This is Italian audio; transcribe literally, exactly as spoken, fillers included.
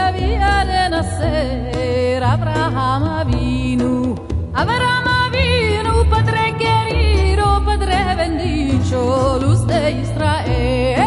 había de nacer Abraham Avinu. Abraham Avinu, padre querido, padre bendito, luz de Israel.